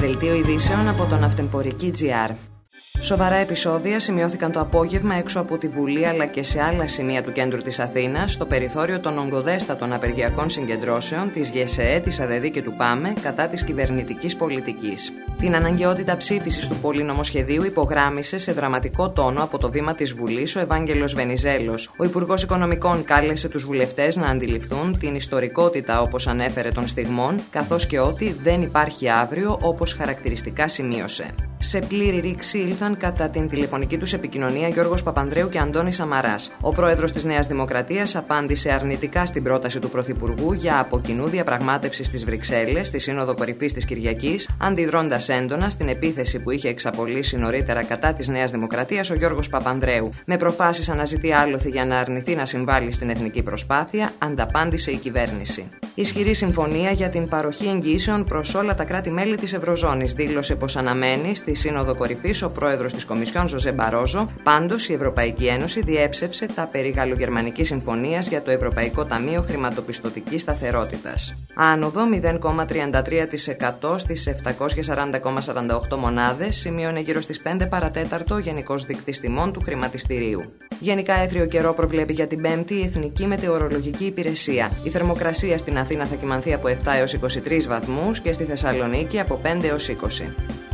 Δελτίο ειδήσεων από το Ναυτεμπορική.gr. Σοβαρά επεισόδια σημειώθηκαν το απόγευμα έξω από τη Βουλή αλλά και σε άλλα σημεία του κέντρου της Αθήνας, στο περιθώριο των ογκοδέστατων απεργιακών συγκεντρώσεων της ΓΕΣΕΕ, της ΑΔΕΔΗ και του ΠΑΜΕ κατά της κυβερνητικής πολιτικής. Την αναγκαιότητα ψήφισης του πολυνομοσχεδίου υπογράμμισε σε δραματικό τόνο από το βήμα της Βουλής ο Ευάγγελος Βενιζέλος. Ο Υπουργός Οικονομικών κάλεσε τους βουλευτές να αντιληφθούν την ιστορικότητα, όπως ανέφερε, των στιγμών, καθώς και ότι δεν υπάρχει αύριο, όπως χαρακτηριστικά σημείωσε. Σε πλήρη ρήξη ήλθαν κατά την τηλεφωνική τους επικοινωνία Γιώργος Παπανδρέου και Αντώνης Σαμαράς. Ο πρόεδρος της Νέας Δημοκρατίας απάντησε αρνητικά στην πρόταση του Πρωθυπουργού για από κοινού διαπραγμάτευση στις Βρυξέλλες, στη Σύνοδο Κορυφής της Κυριακής, αντιδρώντας έντονα στην επίθεση που είχε εξαπολύσει νωρίτερα κατά της Νέας Δημοκρατίας ο Γιώργος Παπανδρέου. Με προφάσεις αναζητεί άλοθη για να αρνηθεί να συμβάλλει στην εθνική προσπάθεια, ανταπάντησε η κυβέρνηση. Ισχυρή συμφωνία για την παροχή εγγυήσεων προς όλα τα κράτη-μέλη της Ευρωζώνης, δήλωσε πως αναμένει στη Σύνοδο Κορυφής ο πρόεδρος της Κομισιόν Ζωζέ Μπαρόζο. Πάντως, η Ευρωπαϊκή Ένωση διέψευσε τα περί Γαλλογερμανικής Συμφωνίας για το Ευρωπαϊκό Ταμείο Χρηματοπιστωτικής Σταθερότητας. Άνοδο 0,33% στις 740,48 μονάδες, σημείωνε γύρω στις 5 παρατέταρτο ο Γενικός Δείκτης Τιμών του Χρηματιστηρίου. Γενικά έθριο καιρό προβλέπει για την Πέμπτη η Εθνική Μετεωρολογική Υπηρεσία. Η θερμοκρασία στην Αθήνα θα κυμανθεί από 7 έως 23 βαθμούς και στη Θεσσαλονίκη από 5 έως 20.